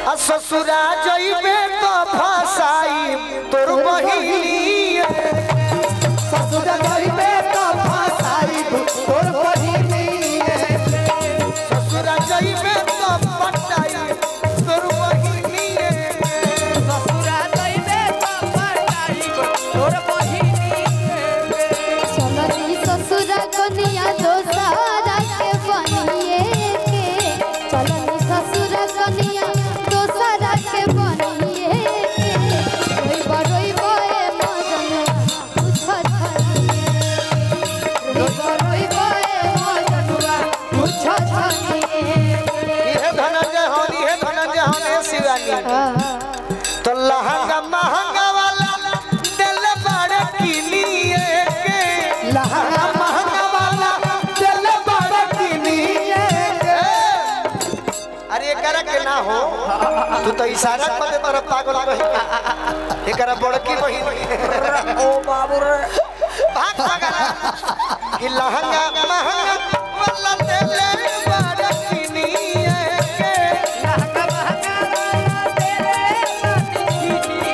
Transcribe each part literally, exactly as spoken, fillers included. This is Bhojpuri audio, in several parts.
ससुरा जइबे तो फसाई तोर बहिनी ससुरा जइबे तो फसाई तोर बहिनी ससुरा जइबे तो पटाई तोर बहिनी ससुरा जइबे तो पटाई तोर बहिनी चलनी ससुरा कनिया दोसारा के बनिए के चलनी ससुरा कनिया दोसारा के बनिए के रोई बरोई बोए मजन पूछो रोई बोए मजनुआ पूछो ये धनंजय होनी है धनंजय होने शिवानी तो लहंगा महंगा वाला दिल बड़े किनिए के लहंगा महंगा वाला दिल बड़ा किनिए अरे एकरा के ना हो तू तो इशारा कर दे पर पागल कहि एकरा बड़की बहिन ओ बाबू रे भाग भाग कि लहंगा महंगा वाला दिल बड़े किनिए के लहंगा महंगा तेरे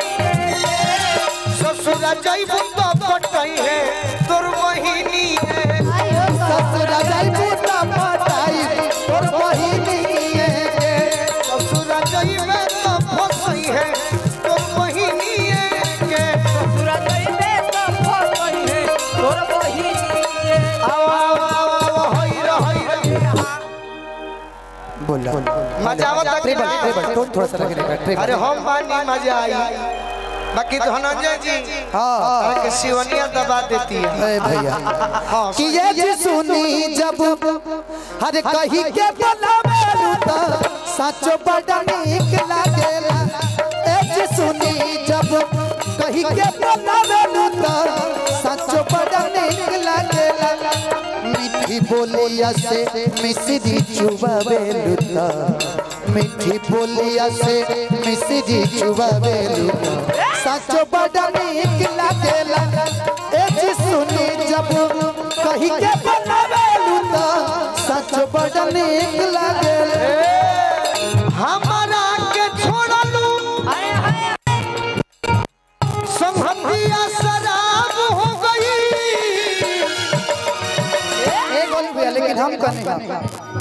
ससुरा जइबू तो पटई है तोर बहिनी ससुरा जइबू तो पटाई तोर बहिनी ससुरा जइबे तो फसई है तोर बहिनी के ससुरा जइबे तो फसई है तोर बहिनी आओ आओ आओ होई रे होई रे बोला मजा आवत ट्रिपल ट्रिपल टोन थोड़ा सा लगेगा ट्रिपल अरे हम बानी मजा आई बाकी धनंजय जी हां अरे के शिवनिया दबा देती है ए भैया हां कि ये जी सुनी जब हर कही के बनावे लूटा सचो बड़ा नीक लागेला ए जी सुनी जब कही के बनावे लूटा सचो बड़ा नीक लागेला मीठी बोलिया से मिश्री चुबावे लूटा मीठी बोलिया से मिश्री चुबावे लूटा सचो बड़ा नीक लागेला ए जी सुनी जब कही के बनावे लूटा सचो बड़ा नीक लागेला हमारा के छोड़लू संभंदिया शराब हो गई एक गोली भैया लेकिन हम कने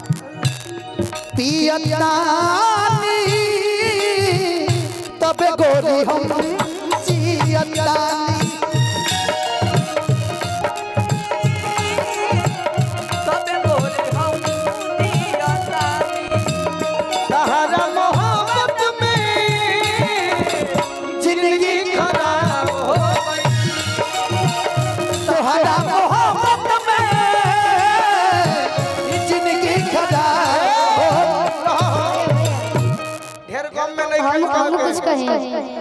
पियतानी तबे गोरी हम जियतानी तबे बोले हम दियतानी तहरा मोहब्बत में जिंदगी खराब हो गई तोहरा मोहब्बत में जिंदगी खराब हो ढेर गम में नहीं हम कहीं कुछ कहें